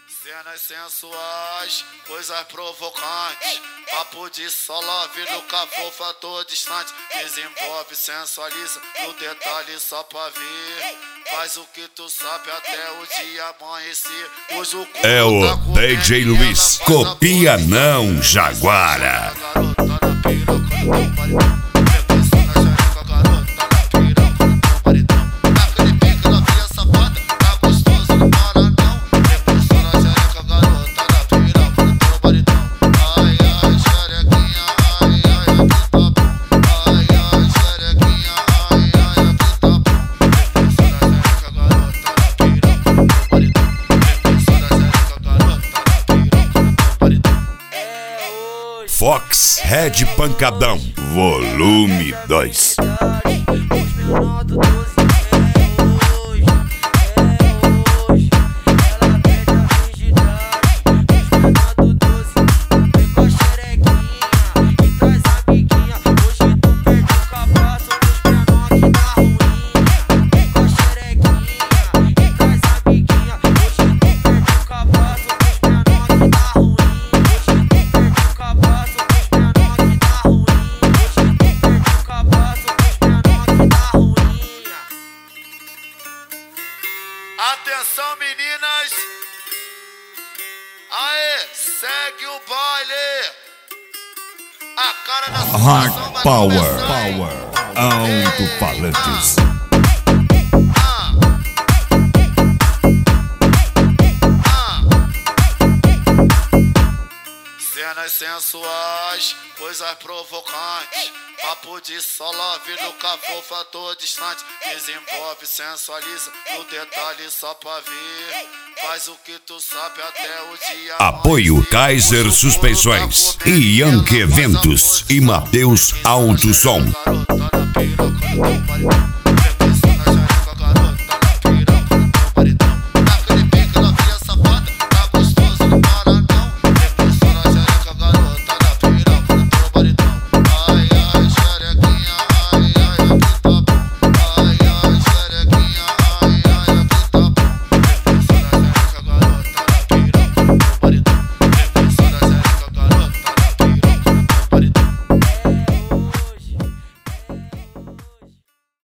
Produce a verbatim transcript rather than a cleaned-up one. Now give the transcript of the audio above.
Cenas sensuais, coisas provocantes. Papo de só love, nunca fofa, tô distante. Desenvolve, sensualiza, no detalhe só pra ver. Faz o que tu sabe até o dia amanhecer. Hoje o corpo é o tá D J Luiz, copia não, Jaguara. Fox Red Pancadão, volume dois. Atenção, meninas! Aê, segue o baile! A cara da Hard Power, Power, alto-falantes. Ah. Ah. Cenas sensuais, coisas provocantes. Papo de só love, nunca fofa, tô distante. Desenvolve, sensualiza, no detalhe só pra ver. Faz o que tu sabe até o dia. Apoio Kaiser Suspensões, Yankee Eventos e Mateus Alto Som.